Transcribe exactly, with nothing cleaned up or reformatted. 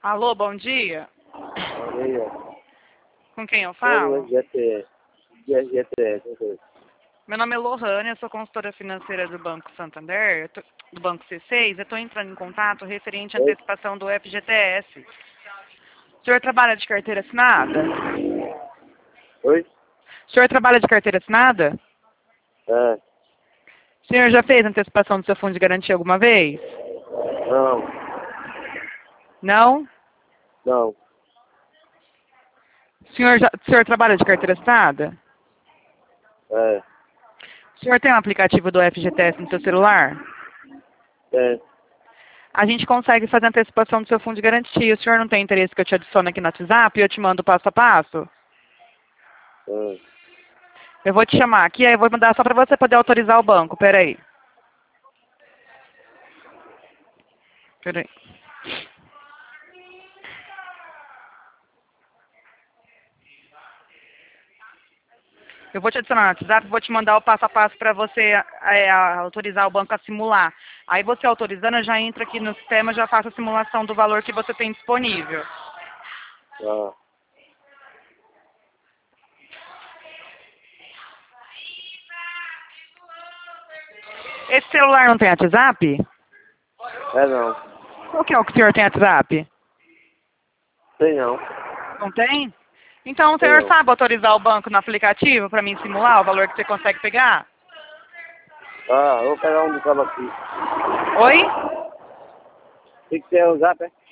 Alô, bom dia. Bom dia. Com quem eu falo? G T S. G T S. Meu nome é Lohane, eu sou consultora financeira do Banco Santander, eu tô- do Banco C seis. Eu estou entrando em contato referente à Oi? antecipação do F G T S. O senhor trabalha de carteira assinada? Oi? O senhor trabalha de carteira assinada? É. O senhor já fez antecipação do seu fundo de garantia alguma vez? Não. Não? Não. O senhor, já, o senhor trabalha de carteira assinada? É. O senhor tem um aplicativo do F G T S no seu celular? É. A gente consegue fazer antecipação do seu fundo de garantia. O senhor não tem interesse que eu te adicione aqui no WhatsApp e eu te mando passo a passo? É. Eu vou te chamar aqui, aí eu vou mandar só para você poder autorizar o banco. Peraí. Peraí. Eu vou te adicionar no WhatsApp, vou te mandar o passo a passo para você é, autorizar o banco a simular. Aí você autorizando, eu já entro aqui no sistema, já faço a simulação do valor que você tem disponível. Ah. Esse celular não tem WhatsApp? É não. Qual que é o que o senhor tem WhatsApp? Tem não. Não tem? Então o Tem senhor não. sabe autorizar o banco no aplicativo para mim simular o valor que você consegue pegar? Ah, eu vou pegar um do cabo aqui. Oi? O que que você ia usar, pé?